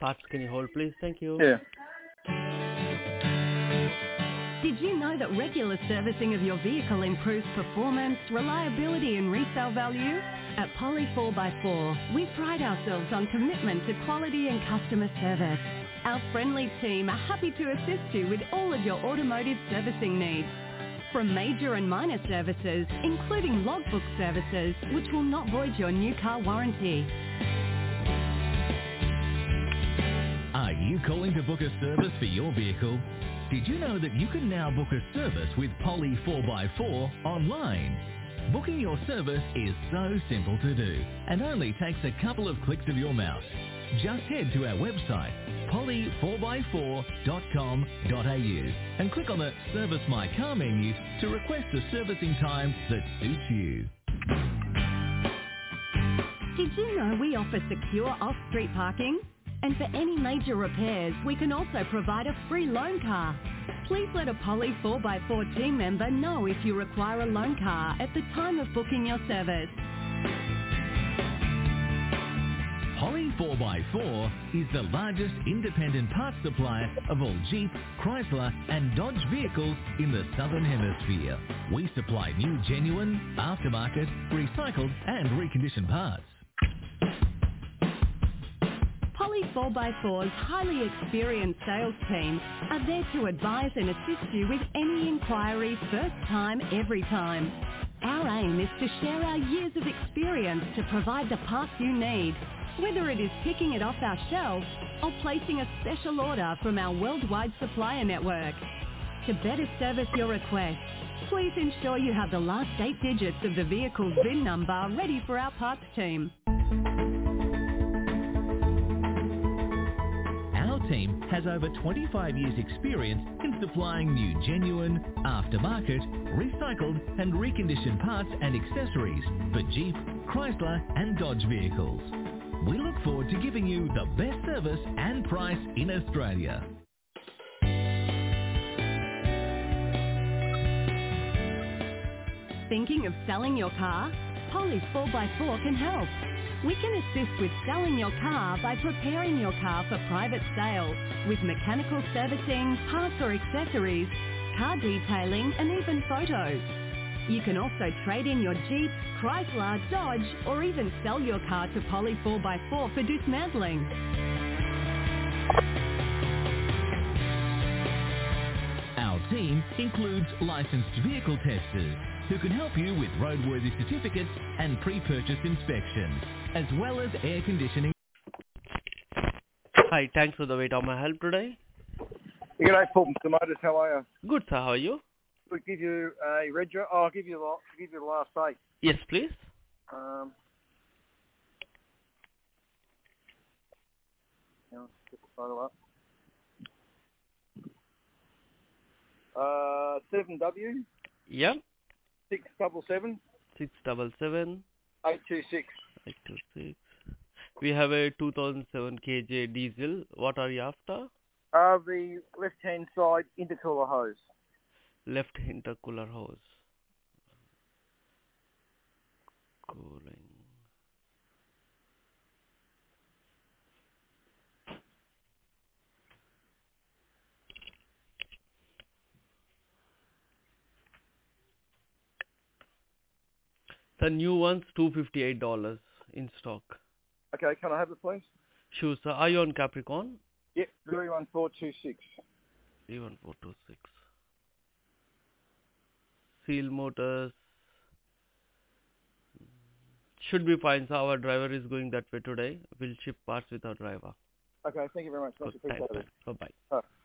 Parts, can you hold, please? Thank you. Yeah. Did you know that regular servicing of your vehicle improves performance, reliability and resale value? At Poly 4x4, we pride ourselves on commitment to quality and customer service. Our friendly team are happy to assist you with all of your automotive servicing needs. From major and minor services, including logbook services, which will not void your new car warranty. Are you calling to book a service for your vehicle? Did you know that you can now book a service with Poly 4x4 online? Booking your service is so simple to do and only takes a couple of clicks of your mouse. Just head to our website, poly4x4.com.au and click on the Service My Car menu to request a servicing time that suits you. Did you know we offer secure off-street parking? And for any major repairs, we can also provide a free loan car. Please let a Poly 4x4 team member know if you require a loan car at the time of booking your service. Poly 4x4 is the largest independent parts supplier of all Jeep, Chrysler and Dodge vehicles in the Southern Hemisphere. We supply new genuine, aftermarket, recycled and reconditioned parts. Poly 4x4's highly experienced sales team are there to advise and assist you with any inquiry first time, every time. Our aim is to share our years of experience to provide the parts you need, whether it is picking it off our shelves or placing a special order from our worldwide supplier network. To better service your request, please ensure you have the last 8 digits of the vehicle's VIN number ready for our parts team. Our team has over 25 years experience in supplying new genuine, aftermarket, recycled and reconditioned parts and accessories for Jeep, Chrysler and Dodge vehicles. We look forward to giving you the best service and price in Australia. Thinking of selling your car? Poly 4x4 can help. We can assist with selling your car by preparing your car for private sale with mechanical servicing, parts or accessories, car detailing and even photos. You can also trade in your Jeep, Chrysler, Dodge or even sell your car to Poly 4x4 for dismantling. Our team includes licensed vehicle testers who can help you with roadworthy certificates and pre-purchase inspections, as well as air conditioning. Hi, thanks for the wait. How may I help today? G'day, Paul from Motors. How are you? Good, sir. How are you? We'll give you a reg. I'll give you the last eight. Yes, please. Get the photo up. 7W. Yeah. 677. 677. 826. 826. We have a 2007 KJ diesel. What are you after? The left-hand side intercooler hose. Left intercooler hose. Cooling. The new one's $258 in stock. Okay, can I have it, please? Sure, sir. Are you on Capricorn? Yep, 31426. 31426. Seal motors. Should be fine, sir. Our driver is going that way today. We'll ship parts with our driver. Okay, thank you very much. Much Good. appreciated. Thanks. Bye-bye. All right.